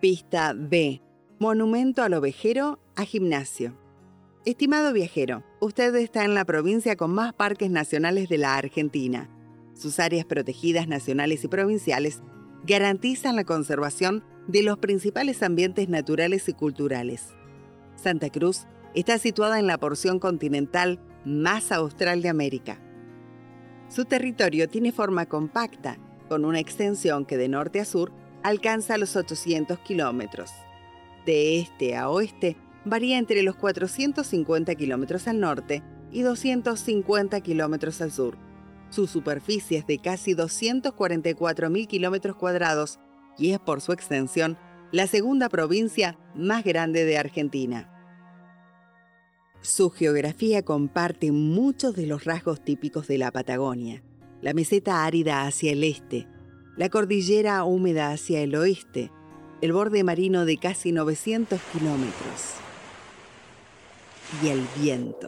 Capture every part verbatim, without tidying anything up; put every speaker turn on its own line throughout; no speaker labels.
Pista B. Monumento al ovejero a gimnasio. Estimado viajero, usted está en la provincia con más parques nacionales de la Argentina. Sus áreas protegidas nacionales y provinciales garantizan la conservación de los principales ambientes naturales y culturales. Santa Cruz está situada en la porción continental más austral de América. Su territorio tiene forma compacta, con una extensión que de norte a sur alcanza los ochocientos kilómetros. De este a oeste varía entre los cuatrocientos cincuenta kilómetros al norte y doscientos cincuenta kilómetros al sur. Su superficie es de casi doscientos cuarenta y cuatro mil kilómetros cuadrados y es por su extensión la segunda provincia más grande de Argentina. Su geografía comparte muchos de los rasgos típicos de la Patagonia: la meseta árida hacia el este, la cordillera húmeda hacia el oeste, el borde marino de casi novecientos kilómetros y el viento.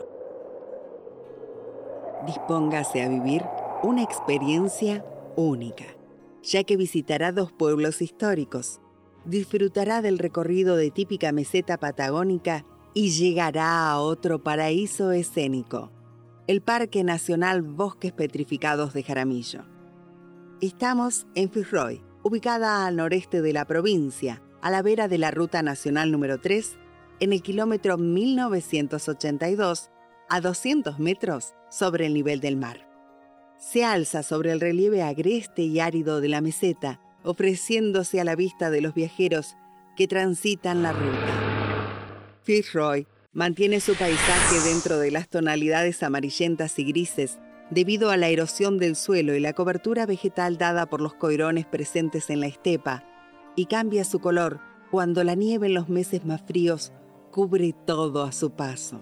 Dispóngase a vivir una experiencia única, ya que visitará dos pueblos históricos, disfrutará del recorrido de típica meseta patagónica y llegará a otro paraíso escénico, el Parque Nacional Bosques Petrificados de Jaramillo. Estamos en Fitzroy, ubicada al noreste de la provincia, a la vera de la Ruta Nacional número tres, en el kilómetro mil novecientos ochenta y dos, a doscientos metros sobre el nivel del mar. Se alza sobre el relieve agreste y árido de la meseta, ofreciéndose a la vista de los viajeros que transitan la ruta. Fitzroy mantiene su paisaje dentro de las tonalidades amarillentas y grises debido a la erosión del suelo y la cobertura vegetal dada por los coirones presentes en la estepa, y cambia su color cuando la nieve en los meses más fríos cubre todo a su paso.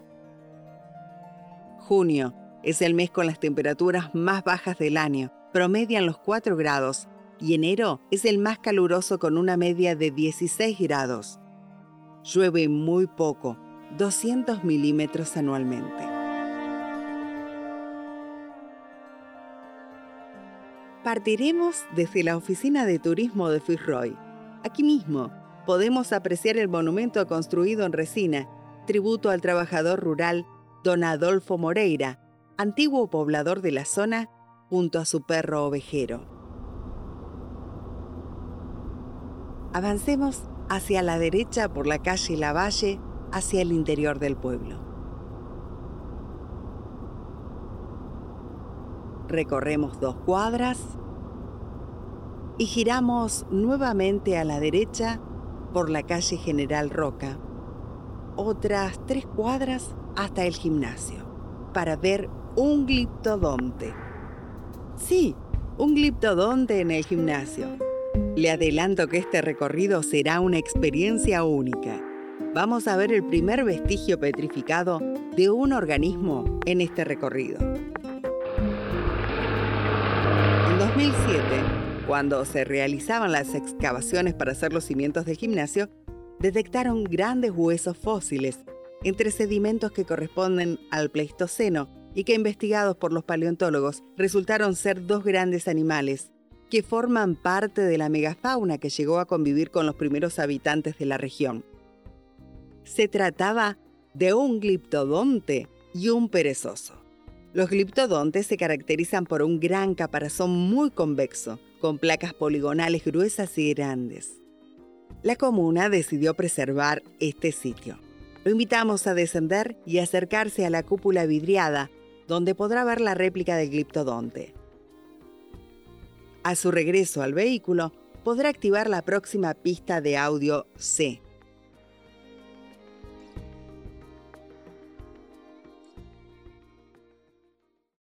Junio es el mes con las temperaturas más bajas del año, promedian los cuatro grados, y enero es el más caluroso con una media de dieciséis grados. Llueve muy poco, doscientos milímetros anualmente. Partiremos desde la oficina de turismo de Fitzroy. Aquí mismo podemos apreciar el monumento construido en resina, tributo al trabajador rural don Adolfo Moreira, antiguo poblador de la zona, junto a su perro ovejero. Avancemos hacia la derecha por la calle Lavalle, hacia el interior del pueblo. Recorremos dos cuadras y giramos nuevamente a la derecha por la calle General Roca, otras tres cuadras hasta el gimnasio, para ver un gliptodonte. Sí, un gliptodonte en el gimnasio. Le adelanto que este recorrido será una experiencia única. Vamos a ver el primer vestigio petrificado de un organismo en este recorrido. En dos mil siete, cuando se realizaban las excavaciones para hacer los cimientos del gimnasio, detectaron grandes huesos fósiles entre sedimentos que corresponden al Pleistoceno y que, investigados por los paleontólogos, resultaron ser dos grandes animales que forman parte de la megafauna que llegó a convivir con los primeros habitantes de la región. Se trataba de un gliptodonte y un perezoso. Los gliptodontes se caracterizan por un gran caparazón muy convexo, con placas poligonales gruesas y grandes. La comuna decidió preservar este sitio. Lo invitamos a descender y acercarse a la cúpula vidriada, donde podrá ver la réplica del gliptodonte. A su regreso al vehículo, podrá activar la próxima pista de audio C.